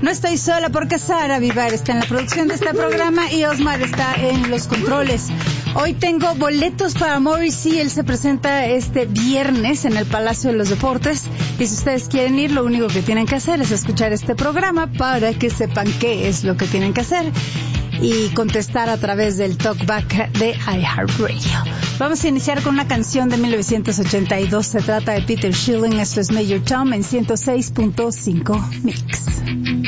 No estoy sola porque Sara Vivar está en la producción de este programa y Osmar está en los controles. Hoy tengo boletos para Morrissey. Él se presenta este viernes en el Palacio de los Deportes. Y si ustedes quieren ir, lo único que tienen que hacer es escuchar este programa para que sepan qué es lo que tienen que hacer y contestar a través del talkback de iHeartRadio. Vamos a iniciar con una canción de 1982. Se trata de Peter Schilling. Esto es Major Tom en 106.5 Mix.